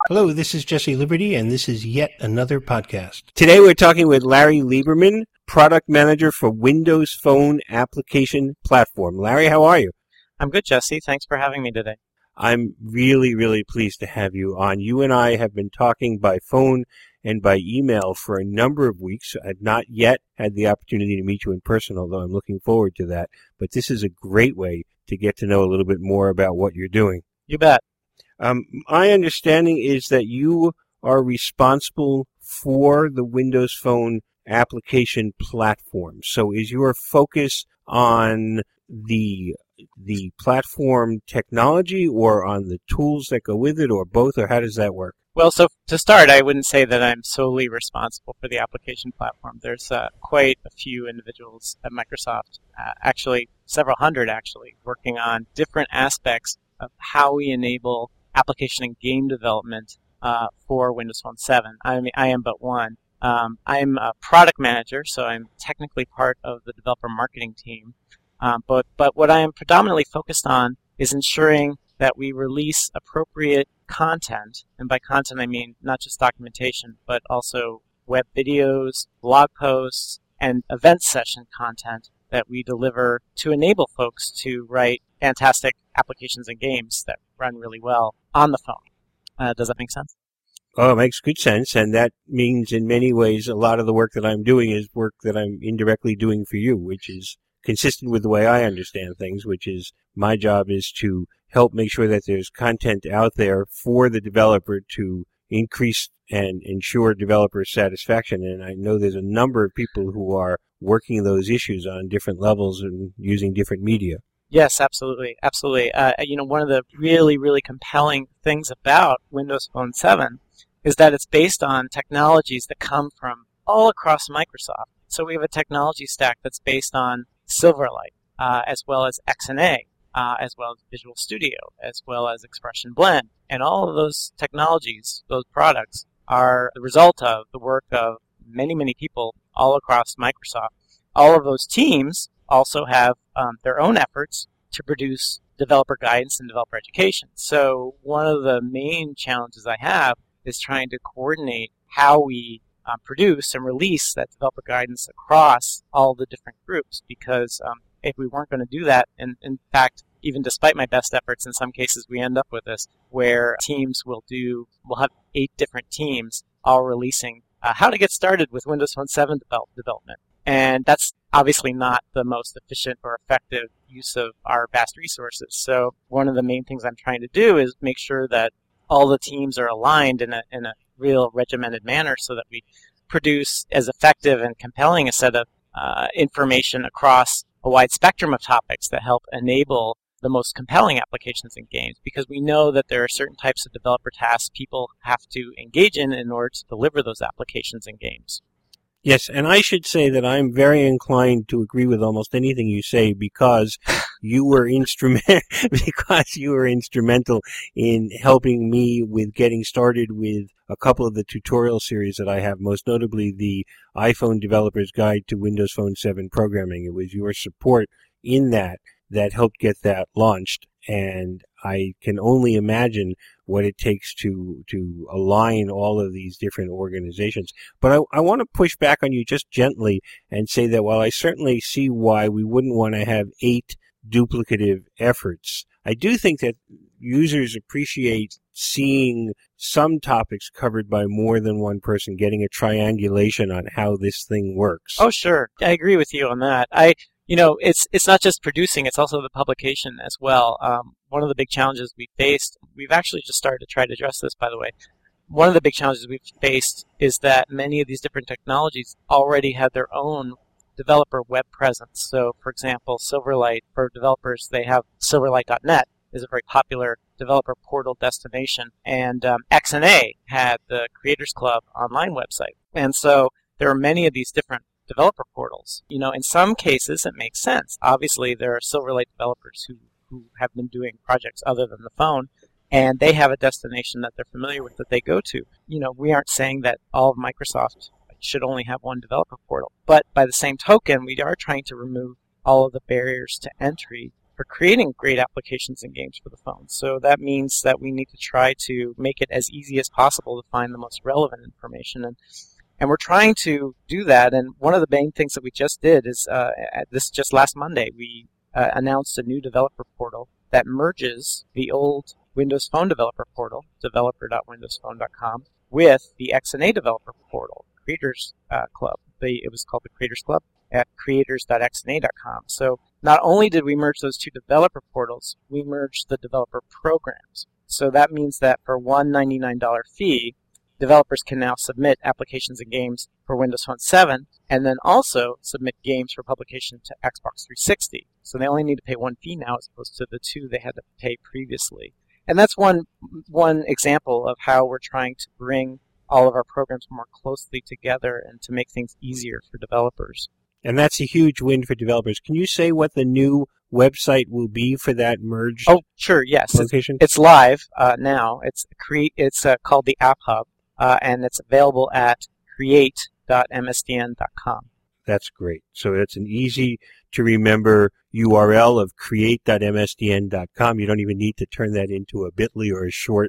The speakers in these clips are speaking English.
Hello, this is Jesse Liberty, and this is yet another podcast. Today we're talking with Larry Lieberman, Product Manager for Windows Phone Application Platform. Larry, how are you? I'm good, Jesse. Thanks for having me today. I'm really pleased to have you on. You and I have been talking by phone and by email for a number of weeks. I've not yet had the opportunity to meet you in person, although I'm looking forward to that. But this is a great way to get to know a little bit more about what you're doing. You bet. My understanding is that you are responsible for the Windows Phone application platform. So is your focus on the platform technology or on the tools that go with it, or both, or how does that work? Well, so to start, I wouldn't say that I'm solely responsible for the application platform. There's quite a few individuals at Microsoft, actually several hundred working on different aspects of how we enable application and game development for Windows Phone 7. I am but one. I'm a product manager, so I'm technically part of the developer marketing team. But what I am predominantly focused on is ensuring that we release appropriate content, and by content I mean not just documentation, but also web videos, blog posts, and event session content that we deliver to enable folks to write fantastic applications and games that run really well on the phone. Does that make sense? Oh, it makes good sense, and that means in many ways a lot of the work that I'm doing is work that I'm indirectly doing for you, which is consistent with the way I understand things, which is my job is to help make sure that there's content out there for the developer to increase and ensure developer satisfaction. And I know there's a number of people who are working those issues on different levels and using different media. Yes, absolutely. One of the really compelling things about Windows Phone 7 is that it's based on technologies that come from all across Microsoft. So we have a technology stack that's based on Silverlight, as well as XNA, as well as Visual Studio, as well as Expression Blend. And all of those technologies, those products, are the result of the work of many people all across Microsoft. All of those teams also have their own efforts to produce developer guidance and developer education. So one of the main challenges I have is trying to coordinate how we produce and release that developer guidance across all the different groups, because if we weren't going to do that, and in fact, even despite my best efforts, in some cases we end up with this, where teams we'll have 8 different teams all releasing how to get started with Windows Phone 7 development. And that's obviously not the most efficient or effective use of our vast resources. So one of the main things I'm trying to do is make sure that all the teams are aligned in a real regimented manner so that we produce as effective and compelling a set of information across a wide spectrum of topics that help enable the most compelling applications and games, because we know that there are certain types of developer tasks people have to engage in order to deliver those applications and games. Yes, and I should say that I'm very inclined to agree with almost anything you say because you were instrumental in helping me with getting started with a couple of the tutorial series that I have, most notably the iPhone Developer's Guide to Windows Phone 7 Programming. It was your support in that helped get that launched, and I can only imagine what it takes to align all of these different organizations. But I want to push back on you just gently and say that while I certainly see why we wouldn't want to have 8 duplicative efforts, I do think that users appreciate seeing some topics covered by more than one person, getting a triangulation on how this thing works. Oh, sure. I agree with you on that. It's not just producing, it's also the publication as well. One of the big challenges we faced, we've actually just started to try to address this, by the way. One of the big challenges we've faced is that many of these different technologies already have their own developer web presence. So, for example, Silverlight, for developers, they have Silverlight.net is a very popular developer portal destination. And XNA had the Creators Club online website. And so there are many of these different developer portals. In some cases, it makes sense. Obviously, there are Silverlight developers who have been doing projects other than the phone, and they have a destination that they're familiar with that they go to. We aren't saying that all of Microsoft should only have one developer portal, but by the same token, we are trying to remove all of the barriers to entry for creating great applications and games for the phone. So that means that we need to try to make it as easy as possible to find the most relevant information. And we're trying to do that. And one of the main things that we just did is, just last Monday, we announced a new developer portal that merges the old Windows Phone developer portal, developer.windowsphone.com, with the XNA developer portal, Creators Club. It was called the Creators Club at creators.xna.com. So not only did we merge those two developer portals, we merged the developer programs. So that means that for one $99 fee, developers can now submit applications and games for Windows Phone 7 and then also submit games for publication to Xbox 360. So they only need to pay one fee now as opposed to the two they had to pay previously. And that's one example of how we're trying to bring all of our programs more closely together and to make things easier for developers. And that's a huge win for developers. Can you say what the new website will be for that merged Oh, sure, yes. location? It's live now. It's called the App Hub, and it's available at create.msdn.com. That's great. So it's an easy to remember URL of create.msdn.com. You don't even need to turn that into a bit.ly or a short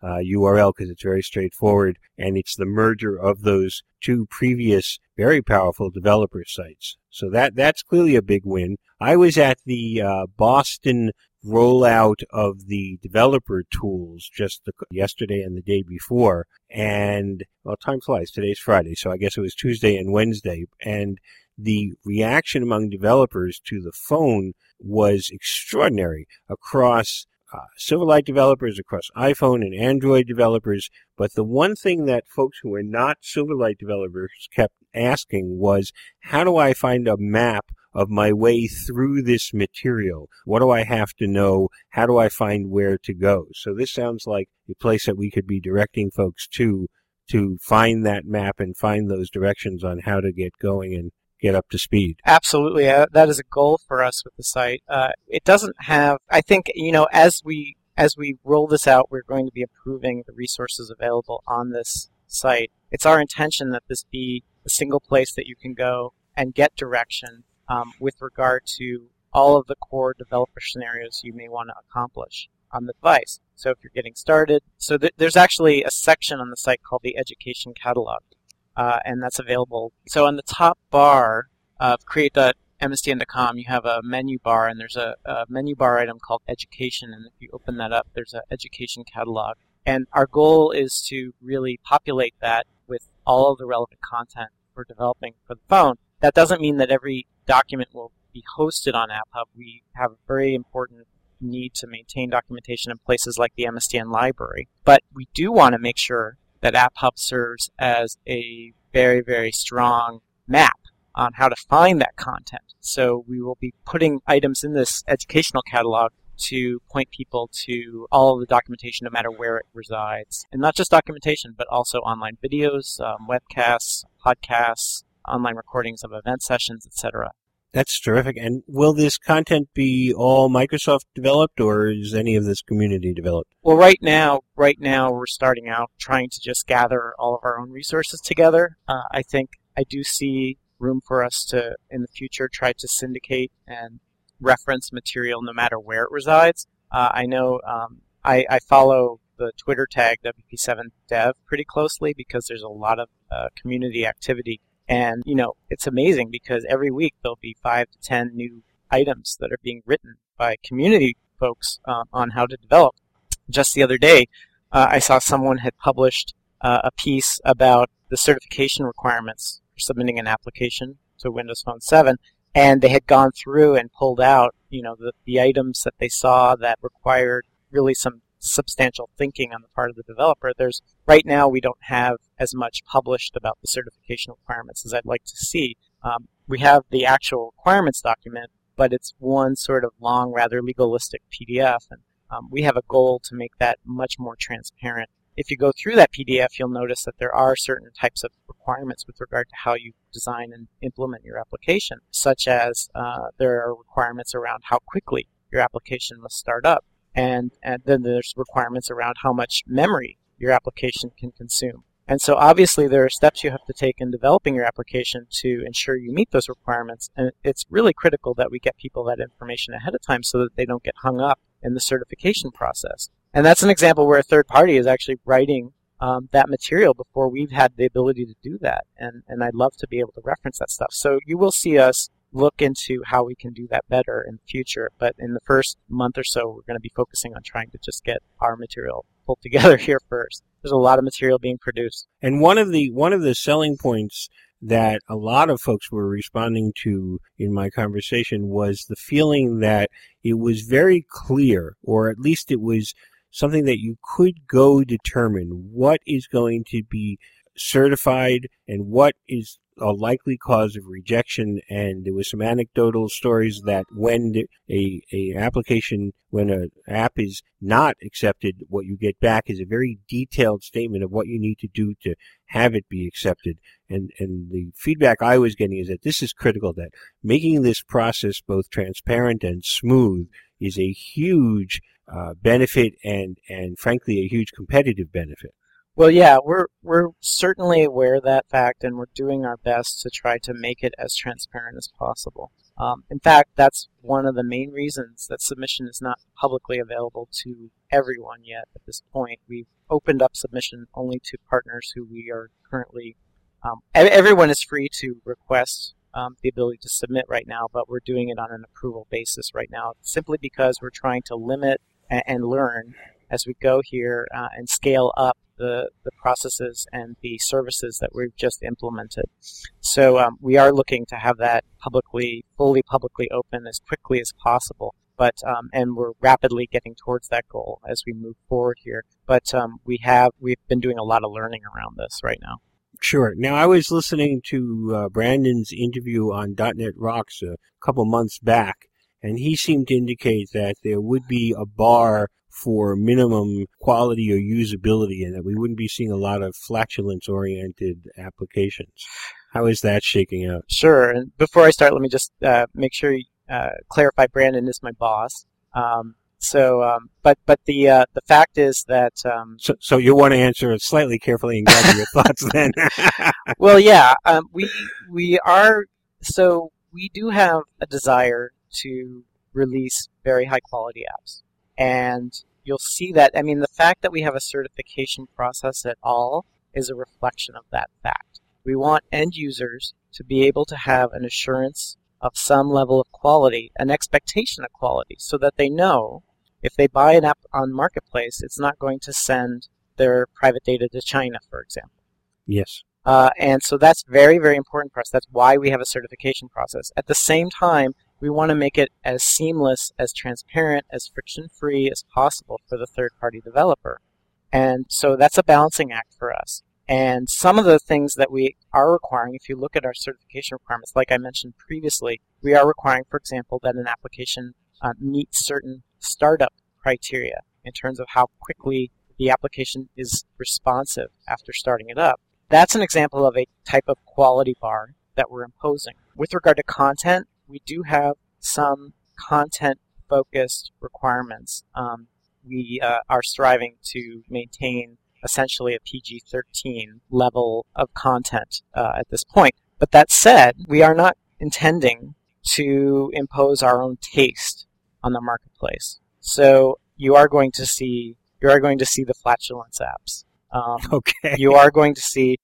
URL because it's very straightforward, and it's the merger of those two previous very powerful developer sites. So that's clearly a big win. I was at the Boston rollout of the developer tools just yesterday and the day before, and well, time flies. Today's Friday, so I guess it was Tuesday and Wednesday, and the reaction among developers to the phone was extraordinary across Silverlight developers, across iPhone and Android developers. But the one thing that folks who are not Silverlight developers kept asking was, how do I find a map of my way through this material? What do I have to know? How do I find where to go? So this sounds like a place that we could be directing folks to find that map and find those directions on how to get going and get up to speed. Absolutely. That is a goal for us with the site. It doesn't have, I think, as we roll this out, we're going to be improving the resources available on this site. It's our intention that this be a single place that you can go and get direction with regard to all of the core developer scenarios you may want to accomplish on the device. So if you're getting started, there's actually a section on the site called the Education Catalog. And that's available. So on the top bar of create.msdn.com, you have a menu bar, and there's a menu bar item called Education, and if you open that up, there's an Education Catalog. And our goal is to really populate that with all of the relevant content we're developing for the phone. That doesn't mean that every document will be hosted on App Hub. We have a very important need to maintain documentation in places like the MSDN library. But we do want to make sure that App Hub serves as a very, very strong map on how to find that content. So we will be putting items in this educational catalog to point people to all of the documentation no matter where it resides. And not just documentation, but also online videos, webcasts, podcasts, online recordings of event sessions, etc. That's terrific. And will this content be all Microsoft developed, or is any of this community developed? Well, right now we're starting out trying to just gather all of our own resources together. I think I do see room for us to, in the future, try to syndicate and reference material no matter where it resides. I know I follow the Twitter tag WP7Dev pretty closely because there's a lot of community activity. And, it's amazing because every week there'll be 5 to 10 new items that are being written by community folks on how to develop. Just the other day, I saw someone had published a piece about the certification requirements for submitting an application to Windows Phone 7, and they had gone through and pulled out, the items that they saw that required really some substantial thinking on the part of the developer. Right now we don't have as much published about the certification requirements as I'd like to see. We have the actual requirements document, but it's one sort of long, rather legalistic PDF, and we have a goal to make that much more transparent. If you go through that PDF, you'll notice that there are certain types of requirements with regard to how you design and implement your application, such as there are requirements around how quickly your application must start up. And then there's requirements around how much memory your application can consume. And so obviously there are steps you have to take in developing your application to ensure you meet those requirements. And it's really critical that we get people that information ahead of time so that they don't get hung up in the certification process. And that's an example where a third party is actually writing that material before we've had the ability to do that. And I'd love to be able to reference that stuff. So you will see us look into how we can do that better in the future. But in the first month or so, we're going to be focusing on trying to just get our material pulled together here first. There's a lot of material being produced. And one of the selling points that a lot of folks were responding to in my conversation was the feeling that it was very clear, or at least it was something that you could go determine what is going to be certified and what is a likely cause of rejection. And there was some anecdotal stories that when when an app is not accepted, what you get back is a very detailed statement of what you need to do to have it be accepted. And the feedback I was getting is that this is critical, that making this process both transparent and smooth is a huge benefit and frankly a huge competitive benefit. Well, yeah, we're certainly aware of that fact, and we're doing our best to try to make it as transparent as possible. In fact, that's one of the main reasons that submission is not publicly available to everyone yet at this point. We've opened up submission only to partners who we are currently... everyone is free to request the ability to submit right now, but we're doing it on an approval basis right now, simply because we're trying to limit and learn as we go here and scale up the processes and the services that we've just implemented. So we are looking to have that fully publicly open as quickly as possible. But and we're rapidly getting towards that goal as we move forward here. But we've been doing a lot of learning around this right now. Sure. Now, I was listening to Brandon's interview on .NET Rocks a couple months back, and he seemed to indicate that there would be a bar for minimum quality or usability, and that we wouldn't be seeing a lot of flatulence-oriented applications. How is that shaking out? Sure. And before I start, let me just make sure you clarify Brandon is my boss. But the fact is that... So you want to answer it slightly carefully and gather your thoughts then. Well, yeah. We do have a desire to release very high-quality apps. And you'll see that, the fact that we have a certification process at all is a reflection of that fact. We want end users to be able to have an assurance of some level of quality, an expectation of quality, so that they know if they buy an app on Marketplace, it's not going to send their private data to China, for example. Yes. And so that's very, very important for us. That's why we have a certification process. At the same time, we want to make it as seamless, as transparent, as friction-free as possible for the third-party developer. And so that's a balancing act for us. And some of the things that we are requiring, if you look at our certification requirements, like I mentioned previously, we are requiring, for example, that an application meets certain startup criteria in terms of how quickly the application is responsive after starting it up. That's an example of a type of quality bar that we're imposing. With regard to content, we do have some content-focused requirements. We are striving to maintain essentially a PG-13 level of content at this point. But that said, we are not intending to impose our own taste on the marketplace. So you are going to see the flatulence apps. Okay. You are going to see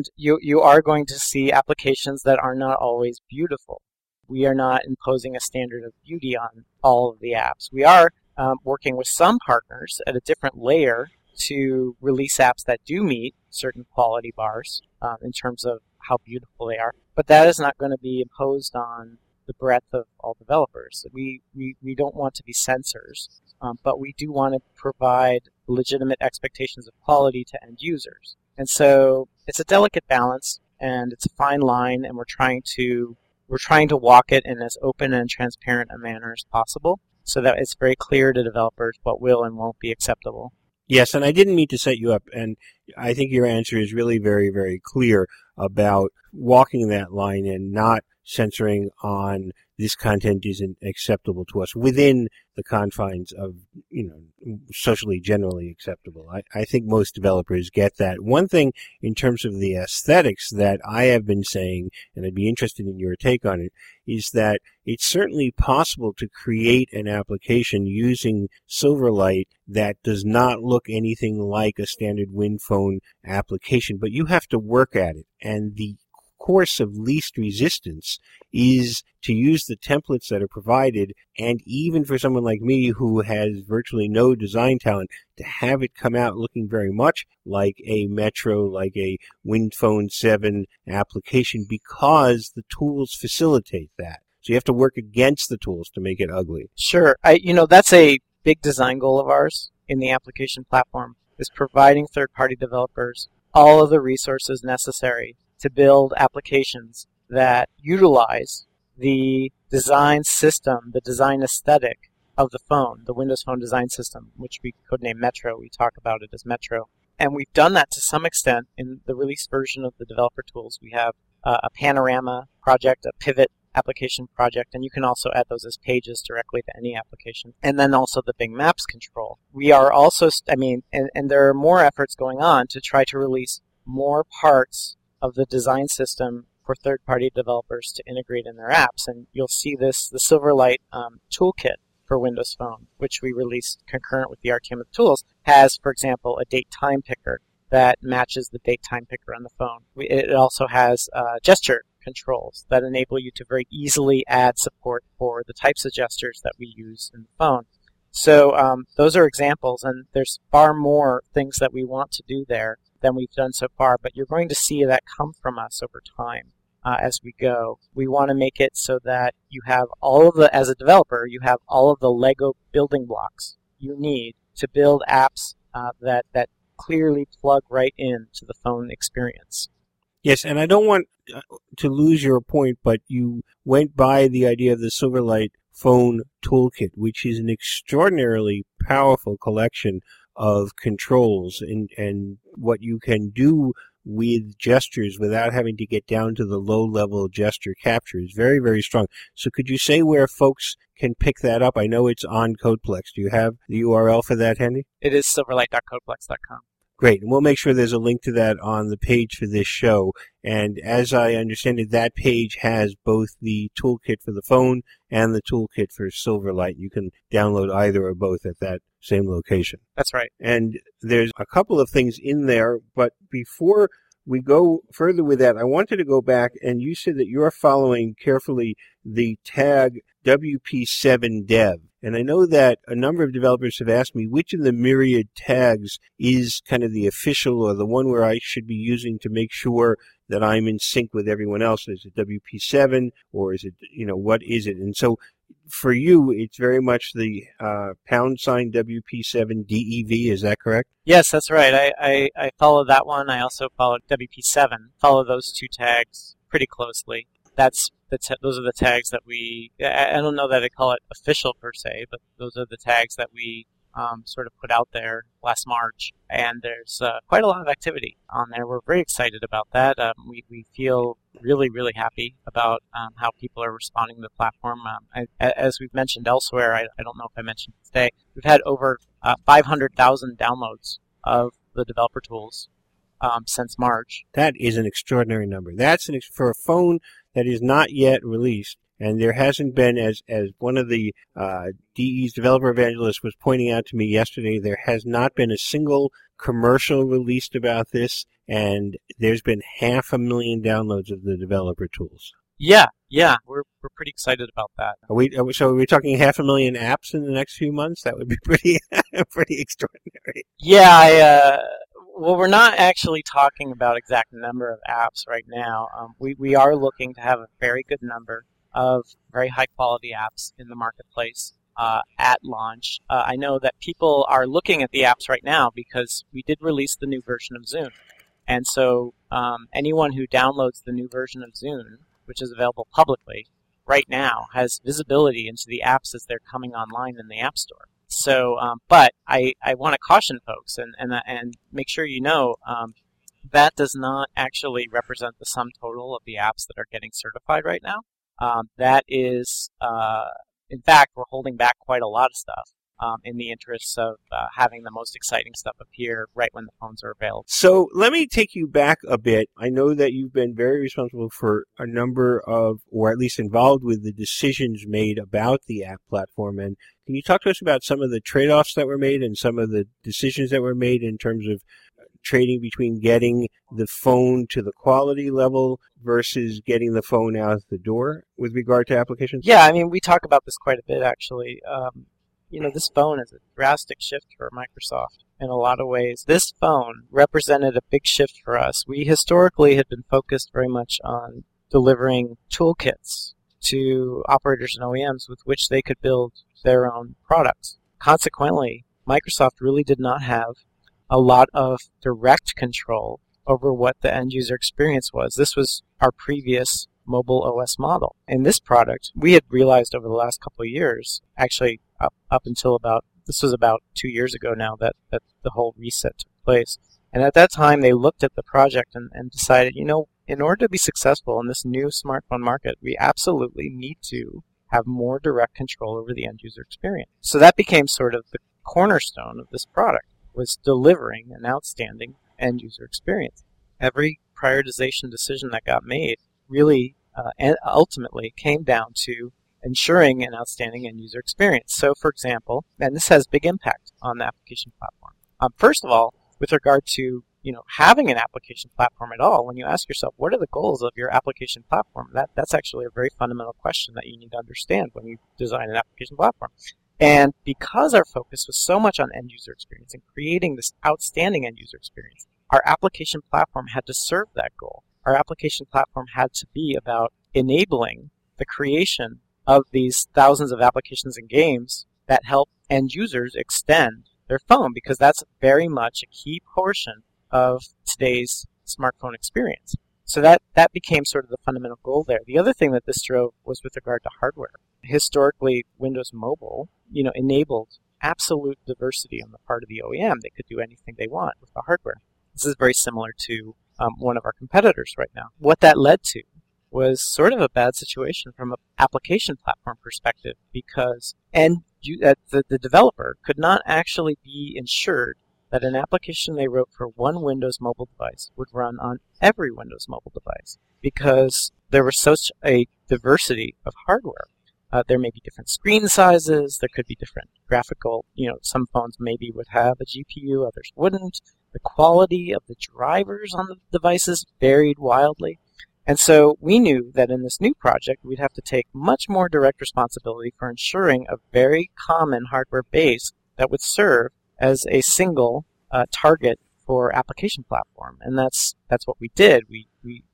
applications that are not always beautiful. We are not imposing a standard of beauty on all of the apps. We are working with some partners at a different layer to release apps that do meet certain quality bars in terms of how beautiful they are. But that is not going to be imposed on the breadth of all developers. We don't want to be censors, but we do want to provide legitimate expectations of quality to end users. And so it's a delicate balance, and it's a fine line, and we're trying to walk it in as open and transparent a manner as possible so that it's very clear to developers what will and won't be acceptable. Yes, and I didn't mean to set you up, and I think your answer is really very, very clear about walking that line and not censoring on this content isn't acceptable to us within the confines of, socially generally acceptable. I think most developers get that. One thing in terms of the aesthetics that I have been saying, and I'd be interested in your take on it, is that it's certainly possible to create an application using Silverlight that does not look anything like a standard WinPhone application, but you have to work at it. And the course of least resistance is to use the templates that are provided, and even for someone like me who has virtually no design talent, to have it come out looking very much like a Metro, like a WinPhone 7 application, because the tools facilitate that. So you have to work against the tools to make it ugly. Sure. That's a big design goal of ours in the application platform, is providing third-party developers all of the resources necessary to build applications that utilize the design system, the design aesthetic of the phone, the Windows Phone design system, which we codename Metro. We talk about it as Metro. And we've done that to some extent in the release version of the developer tools. We have a panorama project, a pivot application project, and you can also add those as pages directly to any application. And then also the Bing Maps control. We are also, and there are more efforts going on to try to release more parts of the design system for third-party developers to integrate in their apps. And you'll see this, the Silverlight toolkit for Windows Phone, which we released concurrent with the RTM of tools, has, for example, a date-time picker that matches the date-time picker on the phone. It also has gesture controls that enable you to very easily add support for the types of gestures that we use in the phone. So those are examples, and there's far more things that we want to do there than we've done so far, but you're going to see that come from us over time as we go. We want to make it so that you have as a developer, you have all of the Lego building blocks you need to build apps that clearly plug right into the phone experience. Yes, and I don't want to lose your point, but you went by the idea of the Silverlight Phone Toolkit, which is an extraordinarily powerful collection of controls and what you can do with gestures without having to get down to the low-level gesture capture is very, very strong. So could you say where folks can pick that up? I know it's on Codeplex. Do you have the URL for that handy? It is silverlight.codeplex.com. Great. And we'll make sure there's a link to that on the page for this show. And as I understand it, that page has both the toolkit for the phone and the toolkit for Silverlight. You can download either or both at that same location. That's right. And there's a couple of things in there, but before we go further with that, I wanted to go back, and you said that you're following carefully the tag WP7Dev. And I know that a number of developers have asked me which of the myriad tags is kind of the official or the one where I should be using to make sure that I'm in sync with everyone else. Is it WP7 or is it, what is it? And so for you, it's very much the # WP7DEV. Is that correct? Yes, that's right. I follow that one. I also follow WP7. Follow those two tags pretty closely. Those are the tags that I don't know that I call it official per se, but those are the tags that we sort of put out there last March. And there's quite a lot of activity on there. We're very excited about that. We feel really, really happy about how people are responding to the platform. As we've mentioned elsewhere, I don't know if I mentioned it today, we've had over 500,000 downloads of the developer tools since March. That is an extraordinary number. That's for a phone that is not yet released, and there hasn't been, as one of the DE's developer evangelists was pointing out to me yesterday, there has not been a single commercial released about this, and there's been 500,000 downloads of the developer tools. Yeah, we're pretty excited about that. Are we talking 500,000 apps in the next few months? That would be pretty extraordinary. Yeah, well, we're not actually talking about exact number of apps right now. We are looking to have a very good number of very high-quality apps in the marketplace at launch. I know that people are looking at the apps right now because we did release the new version of Zune. And so anyone who downloads the new version of Zune, which is available publicly right now, has visibility into the apps as they're coming online in the App Store. So, but I want to caution folks and make sure that does not actually represent the sum total of the apps that are getting certified right now. That is, in fact, we're holding back quite a lot of stuff in the interests of having the most exciting stuff appear right when the phones are available. So let me take you back a bit. I know that you've been very responsible for a number of, or at least involved with the decisions made about the app platform. And can you talk to us about some of the trade-offs that were made and some of the decisions that were made in terms of trading between getting the phone to the quality level versus getting the phone out the door with regard to applications? Yeah, I mean, we talk about this quite a bit, actually. This phone is a drastic shift for Microsoft in a lot of ways. This phone represented a big shift for us. We historically had been focused very much on delivering toolkits to operators and OEMs with which they could build their own products. Consequently, Microsoft really did not have a lot of direct control over what the end user experience was. This was our previous mobile OS model. In this product, we had realized over the last couple of years, actually up until about 2 years ago now, that the whole reset took place. And at that time, they looked at the project and decided, in order to be successful in this new smartphone market, we absolutely need to have more direct control over the end user experience. So that became sort of the cornerstone of this product, was delivering an outstanding end user experience. Every prioritization decision that got made really and ultimately came down to ensuring an outstanding end user experience. So, for example, and this has big impact on the application platform. First of all, with regard to having an application platform at all, when you ask yourself what are the goals of your application platform, that's actually a very fundamental question that you need to understand when you design an application platform. And because our focus was so much on end user experience and creating this outstanding end user experience, our application platform had to serve that goal. Our application platform had to be about enabling the creation of these thousands of applications and games that help end users extend their phone, because that's very much a key portion of today's smartphone experience. So that became sort of the fundamental goal there. The other thing that this drove was with regard to hardware. Historically, Windows Mobile, enabled absolute diversity on the part of the OEM. They could do anything they want with the hardware. This is very similar to one of our competitors right now. What that led to was sort of a bad situation from an application platform perspective, because the developer could not actually be ensured that an application they wrote for one Windows mobile device would run on every Windows mobile device, because there was such a diversity of hardware. There may be different screen sizes, there could be different graphical, some phones maybe would have a GPU, others wouldn't. The quality of the drivers on the devices varied wildly. And so we knew that in this new project, we'd have to take much more direct responsibility for ensuring a very common hardware base that would serve as a single target for application platform. And that's what we did. We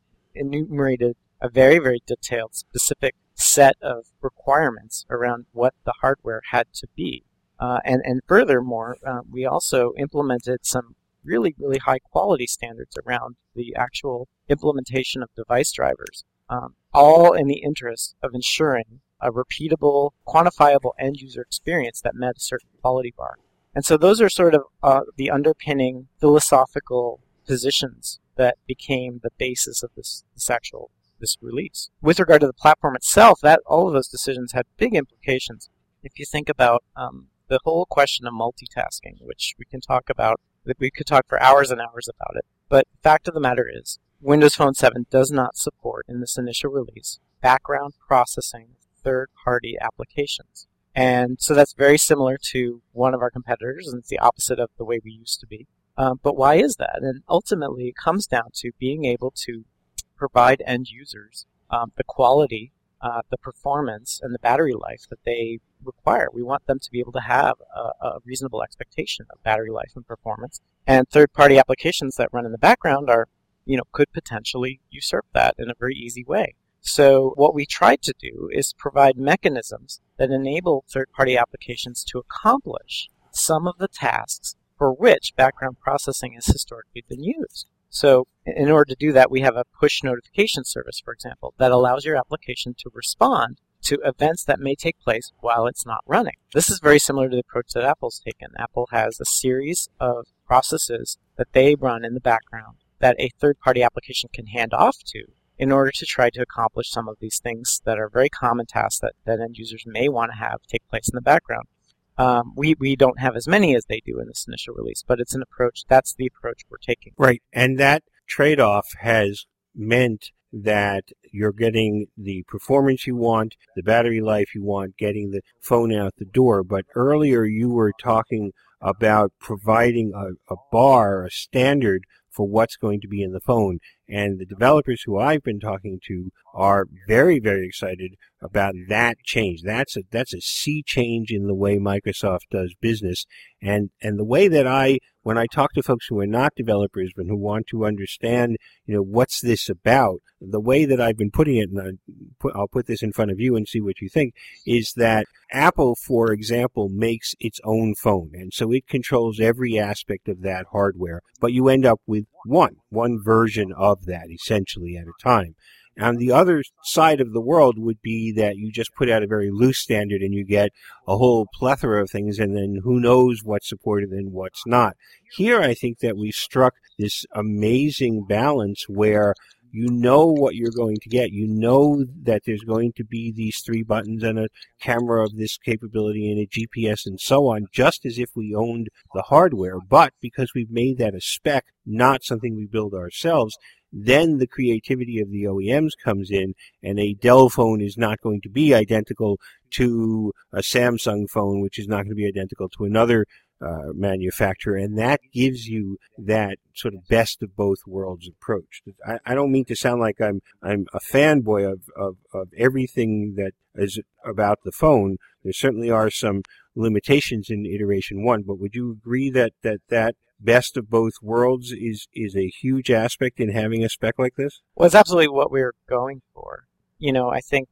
enumerated a very, very detailed, specific set of requirements around what the hardware had to be. And furthermore, we also implemented some really, really high quality standards around the actual implementation of device drivers, all in the interest of ensuring a repeatable, quantifiable end user experience that met a certain quality bar. And so those are sort of the underpinning philosophical positions that became the basis of this release. With regard to the platform itself, all of those decisions had big implications. If you think about the whole question of multitasking, which we could talk for hours and hours about it. But the fact of the matter is, Windows Phone 7 does not support, in this initial release, background processing third-party applications. And so that's very similar to one of our competitors, and it's the opposite of the way we used to be. But why is that? And ultimately, it comes down to being able to provide end users the quality, the performance, and the battery life that they require. We want them to be able to have a reasonable expectation of battery life and performance. And third-party applications that run in the background could potentially usurp that in a very easy way. So what we tried to do is provide mechanisms that enable third-party applications to accomplish some of the tasks for which background processing has historically been used. So in order to do that, we have a push notification service, for example, that allows your application to respond to events that may take place while it's not running. This is very similar to the approach that Apple's taken. Apple has a series of processes that they run in the background that a third-party application can hand off to in order to try to accomplish some of these things that are very common tasks that end users may want to have take place in the background. We don't have as many as they do in this initial release, but it's an approach. That's the approach we're taking. Right, and that trade-off has meant that you're getting the performance you want, the battery life you want, getting the phone out the door. But earlier you were talking about providing a bar, a standard for what's going to be in the phone. And the developers who I've been talking to are very, very excited about that change. That's a sea change in the way Microsoft does business. And the way that when I talk to folks who are not developers but who want to understand, what's this about, the way that I've been putting it, and I'll put this in front of you and see what you think, is that Apple, for example, makes its own phone. And so it controls every aspect of that hardware. But you end up with one version of that, essentially, at a time. On the other side of the world would be that you just put out a very loose standard and you get a whole plethora of things, and then who knows what's supported and what's not. Here, I think that we struck this amazing balance where you know what you're going to get. You know that there's going to be these 3 buttons and a camera of this capability and a GPS and so on, just as if we owned the hardware. But because we've made that a spec, not something we build ourselves, then the creativity of the OEMs comes in, and a Dell phone is not going to be identical to a Samsung phone, which is not going to be identical to another manufacturer, and that gives you that sort of best of both worlds approach. I don't mean to sound like I'm a fanboy of everything that is about the phone. There certainly are some limitations in iteration 1, but would you agree that best of both worlds is a huge aspect in having a spec like this? Well, it's absolutely what we're going for. I think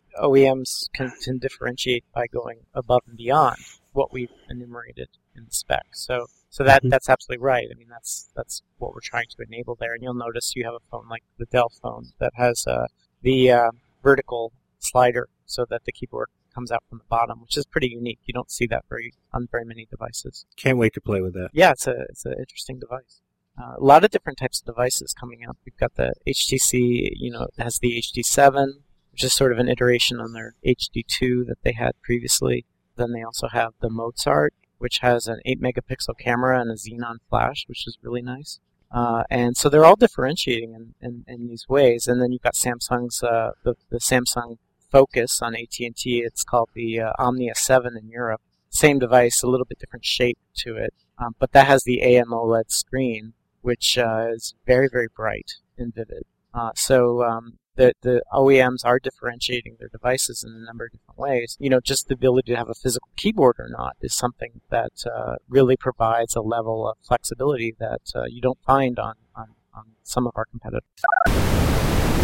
OEMs can differentiate by going above and beyond what we've enumerated in the spec. So that's absolutely right. I mean, that's what we're trying to enable there. And you'll notice you have a phone like the Dell phone that has the vertical slider so that the keyboard comes out from the bottom, which is pretty unique. You don't see that on very many devices. Can't wait to play with that. Yeah, it's an interesting device. A lot of different types of devices coming out. We've got the HTC, it has the HD7, which is sort of an iteration on their HD2 that they had previously. Then they also have the Mozart, which has an 8-megapixel camera and a Xenon flash, which is really nice. And so they're all differentiating in these ways. And then you've got Samsung's the Samsung Focus on AT&T. It's called the Omnia 7 in Europe. Same device, a little bit different shape to it, but that has the AMOLED screen, which is very, very bright and vivid. So the OEMs are differentiating their devices in a number of different ways. Just the ability to have a physical keyboard or not is something that really provides a level of flexibility that you don't find on some of our competitors.